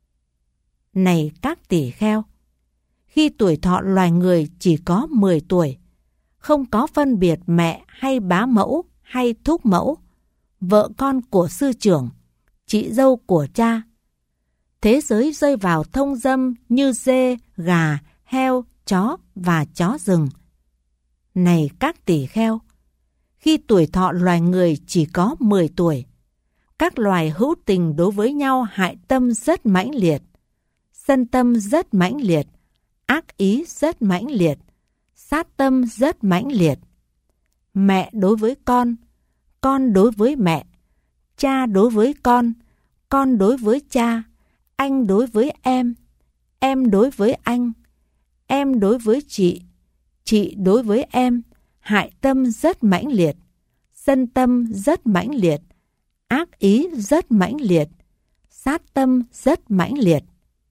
Này các tỷ kheo, khi tuổi thọ loài người chỉ có mười tuổi, không có phân biệt mẹ hay bá mẫu hay thúc mẫu, vợ con của sư trưởng, chị dâu của cha. Thế giới rơi vào thông dâm như dê, gà, heo, chó và chó rừng. Này các tỷ kheo, khi tuổi thọ loài người chỉ có mười tuổi, các loài hữu tình đối với nhau hại tâm rất mãnh liệt, sân tâm rất mãnh liệt, ác ý rất mãnh liệt, sát tâm rất mãnh liệt. Mẹ đối với con, con đối với mẹ, cha đối với con, con đối với cha, anh đối với em, em đối với anh, em đối với chị, chị đối với em, hại tâm rất mãnh liệt, sân tâm rất mãnh liệt, ác ý rất mãnh liệt, sát tâm rất mãnh liệt.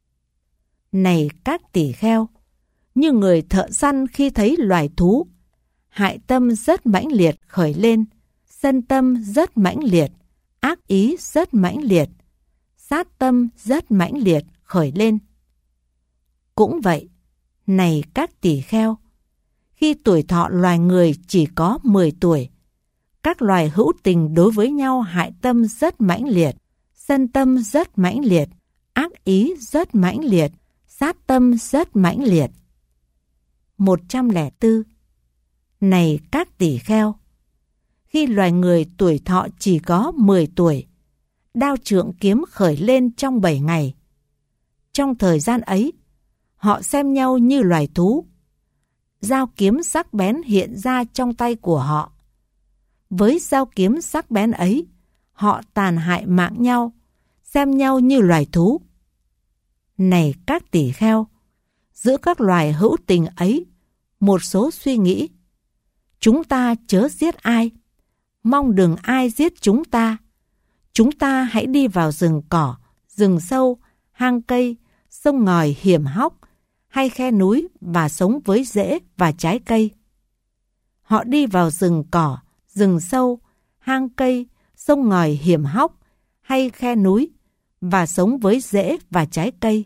Này các tỷ kheo, như người thợ săn khi thấy loài thú, hại tâm rất mãnh liệt khởi lên, sân tâm rất mãnh liệt, ác ý rất mãnh liệt, sát tâm rất mãnh liệt khởi lên. Cũng vậy, này các tỷ kheo, khi tuổi thọ loài người chỉ có mười tuổi, các loài hữu tình đối với nhau hại tâm rất mãnh liệt, sân tâm rất mãnh liệt, ác ý rất mãnh liệt, sát tâm rất mãnh liệt. một trăm lẻ bốn. Này các tỷ kheo, khi loài người tuổi thọ chỉ có mười tuổi, đao trượng kiếm khởi lên trong bảy ngày. Trong thời gian ấy, họ xem nhau như loài thú. Dao kiếm sắc bén hiện ra trong tay của họ. Với dao kiếm sắc bén ấy, họ tàn hại mạng nhau, xem nhau như loài thú. Này các tỷ kheo, giữa các loài hữu tình ấy, một số suy nghĩ: chúng ta chớ giết ai, mong đừng ai giết chúng ta. Chúng ta hãy đi vào rừng cỏ, rừng sâu, hang cây, sông ngòi hiểm hóc, hay khe núi và sống với rễ và trái cây. Họ đi vào rừng cỏ, rừng sâu, hang cây, sông ngòi hiểm hóc, hay khe núi và sống với rễ và trái cây.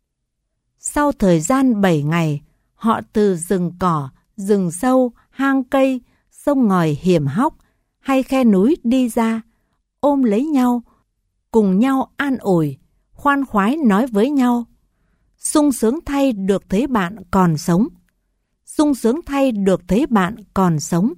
Sau thời gian bảy ngày, họ từ rừng cỏ, rừng sâu, hang cây, sông ngòi hiểm hóc, hay khe núi đi ra, ôm lấy nhau, cùng nhau an ủi, khoan khoái nói với nhau: sung sướng thay được thấy bạn còn sống, sung sướng thay được thấy bạn còn sống.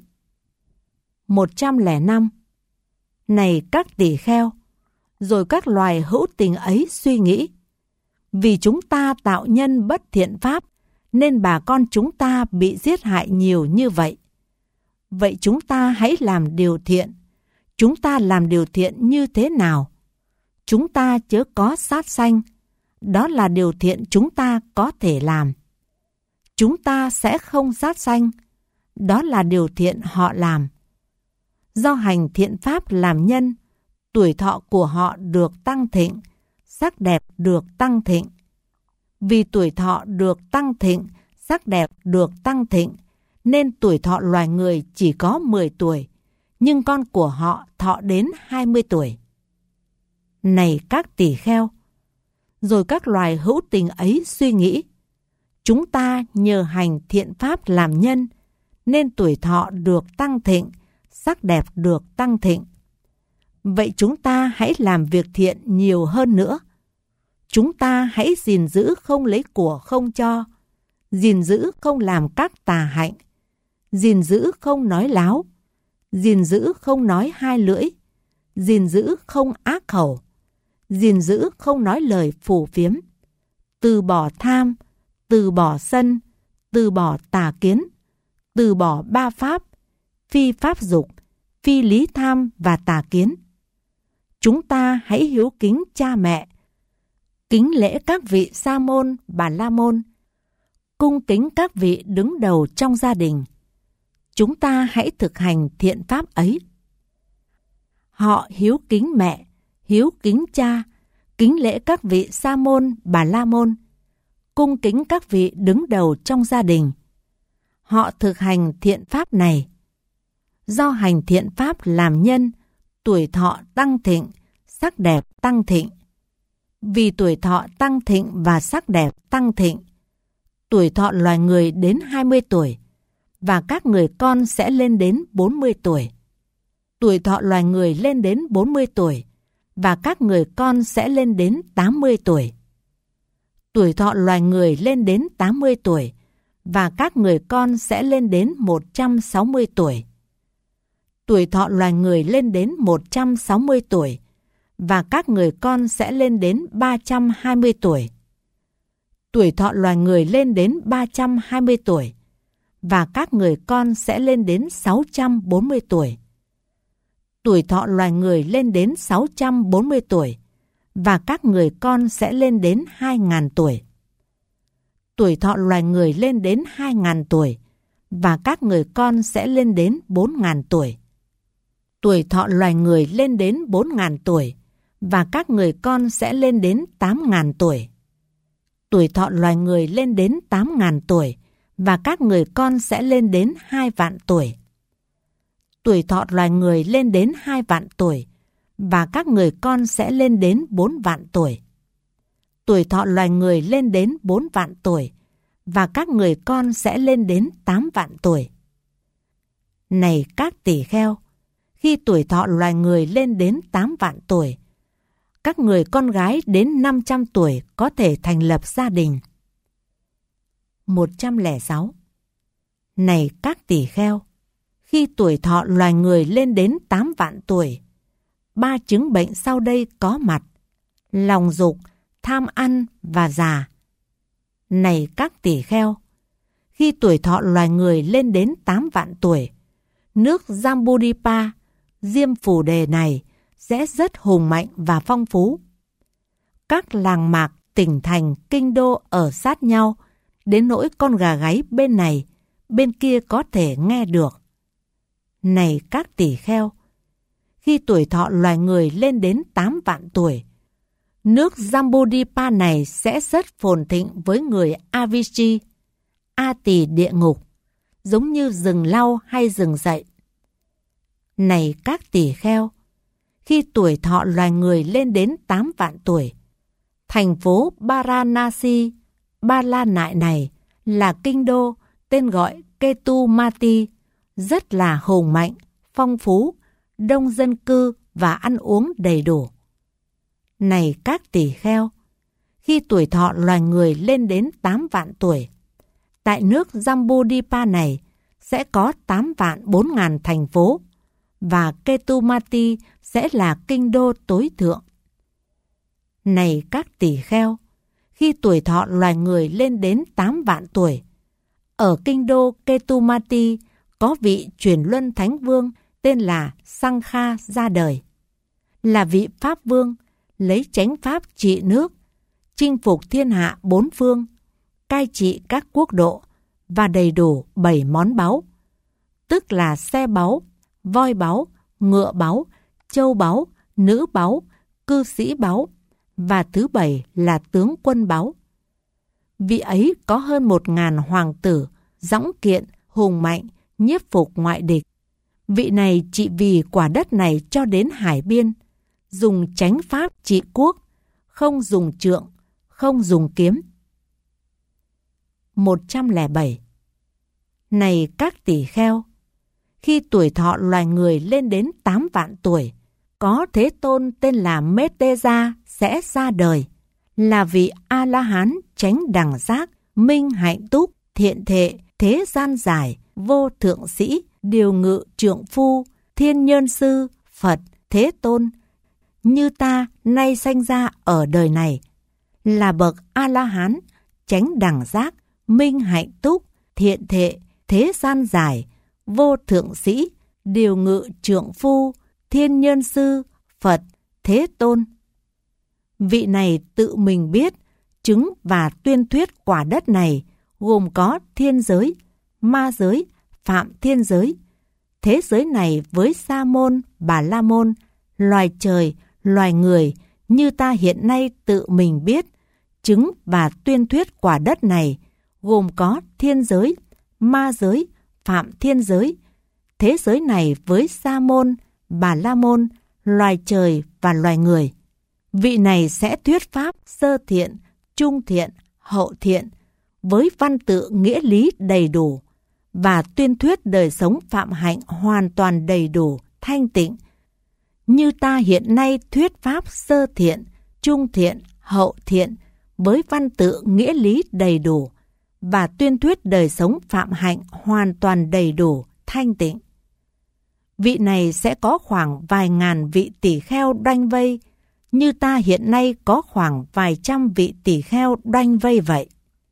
một trăm lẻ năm. Này các tỷ kheo, rồi các loài hữu tình ấy suy nghĩ: vì chúng ta tạo nhân bất thiện pháp, nên bà con chúng ta bị giết hại nhiều như vậy. Vậy chúng ta hãy làm điều thiện. Chúng ta làm điều thiện như thế nào? Chúng ta chớ có sát sanh. Đó là điều thiện chúng ta có thể làm. Chúng ta sẽ không sát sanh. Đó là điều thiện họ làm. Do hành thiện pháp làm nhân, tuổi thọ của họ được tăng thịnh, sắc đẹp được tăng thịnh. Vì tuổi thọ được tăng thịnh, sắc đẹp được tăng thịnh, nên tuổi thọ loài người chỉ có mười tuổi, nhưng con của họ thọ đến hai mươi tuổi. Này các tỳ kheo! Rồi các loài hữu tình ấy suy nghĩ, chúng ta nhờ hành thiện pháp làm nhân, nên tuổi thọ được tăng thịnh, sắc đẹp được tăng thịnh. Vậy chúng ta hãy làm việc thiện nhiều hơn nữa. Chúng ta hãy gìn giữ không lấy của không cho, gìn giữ không làm các tà hạnh, gìn giữ không nói láo, gìn giữ không nói hai lưỡi, gìn giữ không ác khẩu, gìn giữ không nói lời phù phiếm, từ bỏ tham, từ bỏ sân, từ bỏ tà kiến, từ bỏ ba pháp, phi pháp dục, phi lý tham và tà kiến. Chúng ta hãy hiếu kính cha mẹ, kính lễ các vị sa môn, bà la môn, cung kính các vị đứng đầu trong gia đình. Chúng ta hãy thực hành thiện pháp ấy. Họ hiếu kính mẹ, hiếu kính cha, kính lễ các vị sa môn, bà la môn, cung kính các vị đứng đầu trong gia đình. Họ thực hành thiện pháp này. Do hành thiện pháp làm nhân, tuổi thọ tăng thịnh, sắc đẹp tăng thịnh. Vì tuổi thọ tăng thịnh và sắc đẹp tăng thịnh, tuổi thọ loài người đến hai mươi tuổi, và các người con sẽ lên đến bốn mươi tuổi. Tuổi thọ loài người lên đến bốn mươi tuổi, và các người con sẽ lên đến tám mươi tuổi. Tuổi thọ loài người lên đến tám mươi tuổi, và các người con sẽ lên đến một trăm sáu mươi tuổi. Tuổi thọ loài người lên đến một trăm sáu mươi tuổi, và các người con sẽ lên đến ba trăm hai mươi tuổi. Tuổi thọ loài người lên đến ba trăm hai mươi tuổi, và các người con sẽ lên đến sáu trăm bốn mươi tuổi. Tuổi thọ loài người lên đến sáu trăm bốn mươi tuổi, và các người con sẽ lên đến hai nghìn tuổi. Tuổi thọ loài người lên đến hai nghìn tuổi, và các người con sẽ lên đến bốn nghìn tuổi. Tuổi thọ loài người lên đến bốn nghìn tuổi, và các người con sẽ lên đến tám nghìn tuổi. Tuổi thọ loài người lên đến tám nghìn tuổi, và các người con sẽ lên đến hai vạn tuổi. Tuổi thọ loài người lên đến hai vạn tuổi, và các người con sẽ lên đến bốn vạn tuổi. Tuổi thọ loài người lên đến bốn vạn tuổi, và các người con sẽ lên đến tám vạn tuổi. Này các tỳ kheo! Khi tuổi thọ loài người lên đến tám vạn tuổi, các người con gái đến năm trăm tuổi có thể thành lập gia đình. một trăm lẻ sáu. Này các tỳ kheo! Khi tuổi thọ loài người lên đến tám vạn tuổi, ba chứng bệnh sau đây có mặt: lòng dục, tham ăn và già. Này các tỳ kheo! Khi tuổi thọ loài người lên đến tám vạn tuổi, nước Jambudipa, Diêm Phù Đề này sẽ rất hùng mạnh và phong phú. Các làng mạc, tỉnh thành, kinh đô ở sát nhau, đến nỗi con gà gáy bên này, bên kia có thể nghe được. Này các tỳ kheo! Khi tuổi thọ loài người lên đến tám vạn tuổi, nước Jambudipa này sẽ rất phồn thịnh với người Avicii, A Tỳ địa ngục, giống như rừng lau hay rừng dậy. Này các tỳ kheo! Khi tuổi thọ loài người lên đến tám vạn tuổi, thành phố Varanasi, Ba La Nại này là kinh đô tên gọi Ketumati, rất là hùng mạnh, phong phú, đông dân cư và ăn uống đầy đủ. Này các tỳ kheo! Khi tuổi thọ loài người lên đến tám vạn tuổi, tại nước Jambudipa này sẽ có tám vạn bốn ngàn thành phố, và Ketumati sẽ là kinh đô tối thượng. Này các tỳ kheo! Khi tuổi thọ loài người lên đến tám vạn tuổi, ở kinh đô Ketumati có vị Chuyển Luân Thánh Vương tên là Sankha ra đời. Là vị Pháp Vương, lấy chánh pháp trị nước, chinh phục thiên hạ bốn phương, cai trị các quốc độ và đầy đủ bảy món báu, tức là xe báu, voi báu, ngựa báu, châu báu, nữ báu, cư sĩ báu, và thứ bảy là tướng quân báu. Vị ấy có hơn một ngàn hoàng tử, dõng kiện, hùng mạnh, nhiếp phục ngoại địch. Vị này trị vì quả đất này cho đến hải biên, dùng chánh pháp trị quốc, không dùng trượng, không dùng kiếm. một trăm lẻ bảy. Này các tỷ kheo, khi tuổi thọ loài người lên đến tám vạn tuổi, có Thế Tôn tên là Mê-tê-gia sẽ ra đời, là vị A-la-hán chánh đẳng giác, minh hạnh túc, thiện thệ, thế gian giải, vô thượng sĩ, điều ngự trượng phu, thiên nhân sư, Phật, Thế Tôn, như ta nay sanh ra ở đời này, là bậc A-la-hán chánh đẳng giác, minh hạnh túc, thiện thệ, thế gian giải, vô thượng sĩ, điều ngự trượng phu, thiên nhân sư, Phật, Thế Tôn. Vị này tự mình biết, chứng và tuyên thuyết quả đất này gồm có thiên giới, ma giới, phạm thiên giới. Thế giới này với Sa môn, Bà La môn, loài trời, loài người như ta hiện nay tự mình biết, chứng và tuyên thuyết quả đất này gồm có thiên giới, ma giới, phạm thiên giới. Thế giới này với Sa môn, Bà La môn, loài trời và loài người. Vị này sẽ thuyết pháp sơ thiện, trung thiện, hậu thiện với văn tự nghĩa lý đầy đủ và tuyên thuyết đời sống phạm hạnh hoàn toàn đầy đủ, thanh tịnh. Như ta hiện nay thuyết pháp sơ thiện, trung thiện, hậu thiện với văn tự nghĩa lý đầy đủ và tuyên thuyết đời sống phạm hạnh hoàn toàn đầy đủ, thanh tịnh. Vị này sẽ có khoảng vài ngàn vị tỷ kheo đoanh vây, như ta hiện nay có khoảng vài trăm vị tỷ kheo đoanh vây vậy.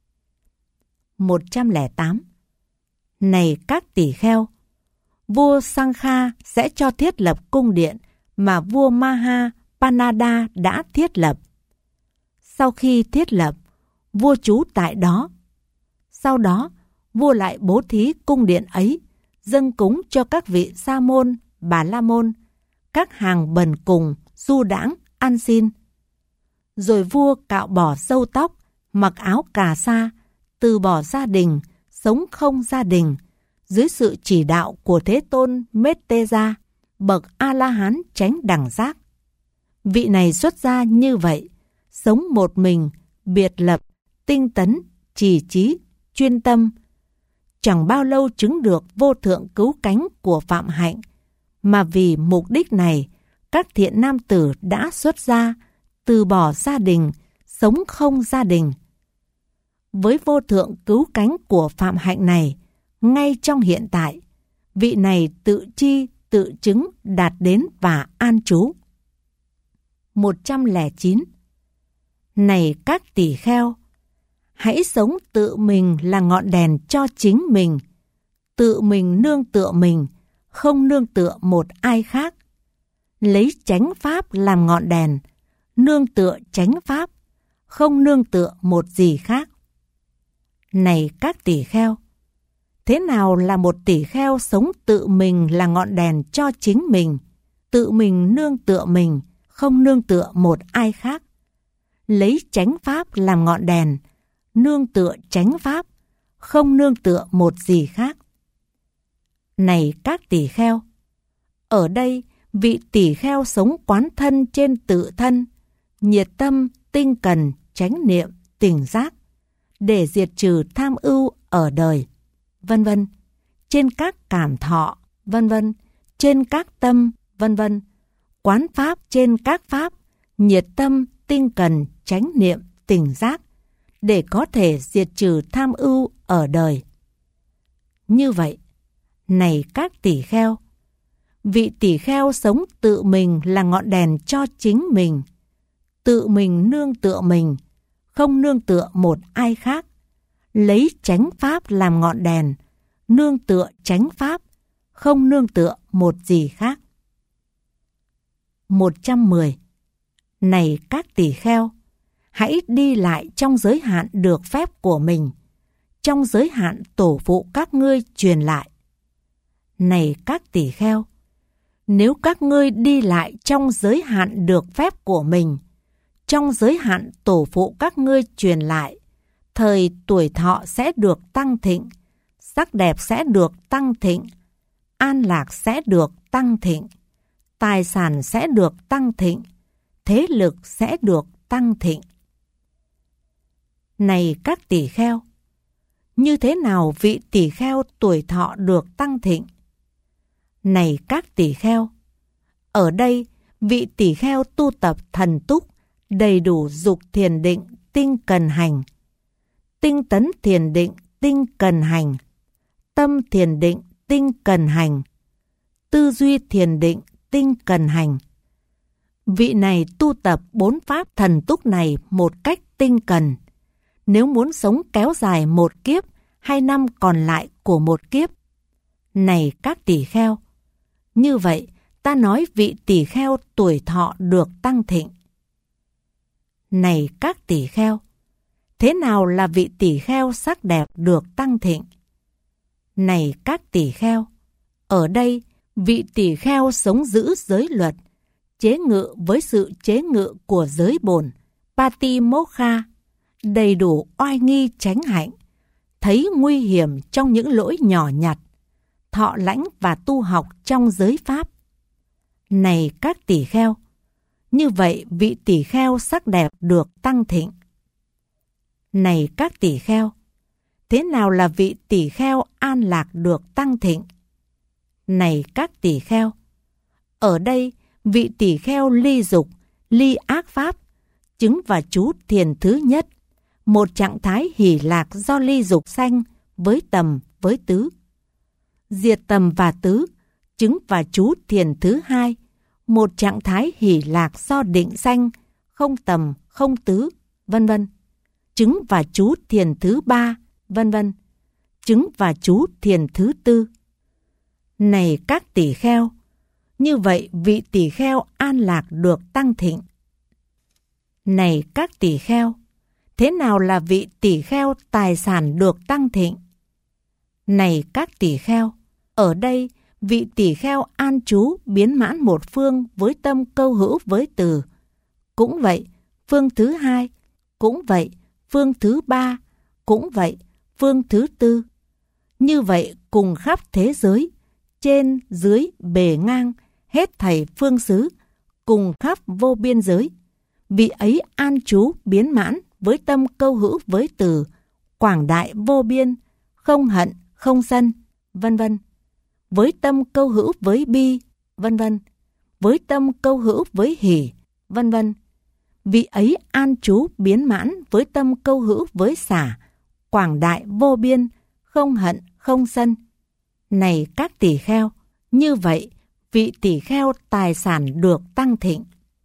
một trăm lẻ tám. Này các tỷ kheo, vua Sankha sẽ cho thiết lập cung điện mà vua Maha Panada đã thiết lập. Sau khi thiết lập, vua trú tại đó. Sau đó, vua lại bố thí cung điện ấy, dâng cúng cho các vị Sa môn, Bà La môn, các hàng bần cùng, du đãng, ăn xin. Rồi vua cạo bỏ râu tóc, mặc áo cà sa, từ bỏ gia đình, sống không gia đình, dưới sự chỉ đạo của Thế Tôn Mê-tê-gia, bậc A-la-hán chánh đẳng giác. Vị này xuất gia như vậy, sống một mình, biệt lập, tinh tấn, trì trí, chuyên tâm. Chẳng bao lâu chứng được vô thượng cứu cánh của phạm hạnh, mà vì mục đích này, các thiện nam tử đã xuất gia, từ bỏ gia đình, sống không gia đình. Với vô thượng cứu cánh của phạm hạnh này, ngay trong hiện tại, vị này tự chi, tự chứng đạt đến và an trú. một trăm lẻ chín. Này các tỷ kheo, hãy sống tự mình là ngọn đèn cho chính mình, tự mình nương tựa mình, không nương tựa một ai khác. Lấy chánh pháp làm ngọn đèn, nương tựa chánh pháp, không nương tựa một gì khác. Này các tỷ kheo, thế nào là một tỷ kheo sống tự mình là ngọn đèn cho chính mình, tự mình nương tựa mình, không nương tựa một ai khác? Lấy chánh pháp làm ngọn đèn, nương tựa chánh pháp, không nương tựa một gì khác. Này các tỷ kheo, ở đây vị tỷ kheo sống quán thân trên tự thân, nhiệt tâm, tinh cần, chánh niệm, tỉnh giác, để diệt trừ tham ưu ở đời, vân vân, trên các cảm thọ, vân vân, trên các tâm, vân vân, quán pháp trên các pháp, nhiệt tâm, tinh cần, chánh niệm, tỉnh giác, để có thể diệt trừ tham ưu ở đời. Như vậy, này các tỷ kheo, vị tỷ kheo sống tự mình là ngọn đèn cho chính mình, tự mình nương tựa mình, không nương tựa một ai khác, lấy chánh pháp làm ngọn đèn, nương tựa chánh pháp, không nương tựa một gì khác. một trăm mười. Này các tỷ kheo, hãy đi lại trong giới hạn được phép của mình, trong giới hạn tổ phụ các ngươi truyền lại. Này các tỷ kheo, nếu các ngươi đi lại trong giới hạn được phép của mình, trong giới hạn tổ phụ các ngươi truyền lại, thời tuổi thọ sẽ được tăng thịnh, sắc đẹp sẽ được tăng thịnh, an lạc sẽ được tăng thịnh, tài sản sẽ được tăng thịnh, thế lực sẽ được tăng thịnh. Này các tỳ kheo, như thế nào vị tỳ kheo tuổi thọ được tăng thịnh? Này các tỳ kheo, ở đây vị tỳ kheo tu tập thần túc, đầy đủ dục thiền định, tinh cần hành, tinh tấn thiền định, tinh cần hành, tâm thiền định, tinh cần hành, tư duy thiền định, tinh cần hành. Vị này tu tập bốn pháp thần túc này một cách tinh cần. Nếu muốn sống kéo dài một kiếp hay năm còn lại của một kiếp. Này các tỳ kheo, như vậy ta nói vị tỳ kheo tuổi thọ được tăng thịnh. Này các tỳ kheo, thế nào là vị tỳ kheo sắc đẹp được tăng thịnh? Này các tỳ kheo, ở đây vị tỳ kheo sống giữ giới luật, chế ngự với sự chế ngự của giới bổn, Patimokkha, đầy đủ oai nghi chánh hạnh, thấy nguy hiểm trong những lỗi nhỏ nhặt, thọ lãnh và tu học trong giới pháp. Này các tỳ kheo, như vậy vị tỳ kheo sắc đẹp được tăng thịnh. Này các tỳ kheo, thế nào là vị tỳ kheo an lạc được tăng thịnh? Này các tỳ kheo, ở đây vị tỳ kheo ly dục, ly ác pháp, chứng và trú thiền thứ nhất, một trạng thái hỷ lạc do ly dục sanh với tầm với tứ. Diệt tầm và tứ, chứng và trú thiền thứ hai, một trạng thái hỷ lạc do định sanh, không tầm, không tứ, vân vân. Chứng và trú thiền thứ ba, vân vân. Chứng và trú thiền thứ tư. Này các tỳ kheo, như vậy vị tỳ kheo an lạc được tăng thịnh. Này các tỳ kheo, thế nào là vị tỳ kheo tài sản được tăng thịnh? Này các tỳ kheo, ở đây vị tỳ kheo an trú biến mãn một phương với tâm câu hữu với từ. Cũng vậy, phương thứ hai. Cũng vậy, phương thứ ba. Cũng vậy, phương thứ tư. Như vậy cùng khắp thế giới, trên, dưới, bề ngang, hết thảy phương xứ, cùng khắp vô biên giới. Vị ấy an trú biến mãn với tâm câu hữu với từ, quảng đại vô biên, không hận, không sân, vân vân. Với tâm câu hữu với bi, vân vân. Với tâm câu hữu với hỷ, vân vân. Vị ấy an trú biến mãn với tâm câu hữu với xả, quảng đại vô biên, không hận, không sân. Này các tỳ kheo, như vậy vị tỳ kheo tài sản được tăng thịnh.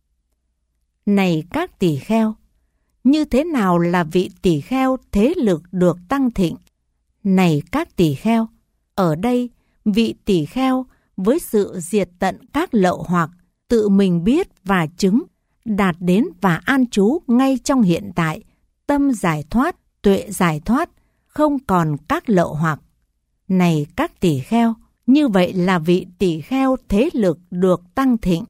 Này các tỳ kheo, như thế nào là vị tỳ kheo thế lực được tăng thịnh? Này các tỳ kheo, ở đây vị tỳ kheo với sự diệt tận các lậu hoặc, tự mình biết và chứng, đạt đến và an trú ngay trong hiện tại, tâm giải thoát, tuệ giải thoát, không còn các lậu hoặc. Này các tỳ kheo, như vậy là vị tỳ kheo thế lực được tăng thịnh.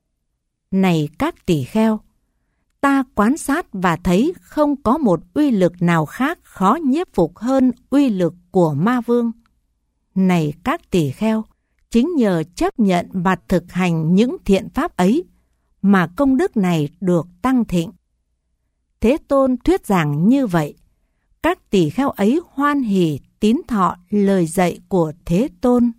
Này các tỳ kheo, ta quan sát và thấy không có một uy lực nào khác khó nhiếp phục hơn uy lực của ma vương. Này các tỳ kheo, chính nhờ chấp nhận và thực hành những thiện pháp ấy mà công đức này được tăng thịnh. Thế Tôn thuyết giảng như vậy, các tỳ kheo ấy hoan hỉ tín thọ lời dạy của Thế Tôn.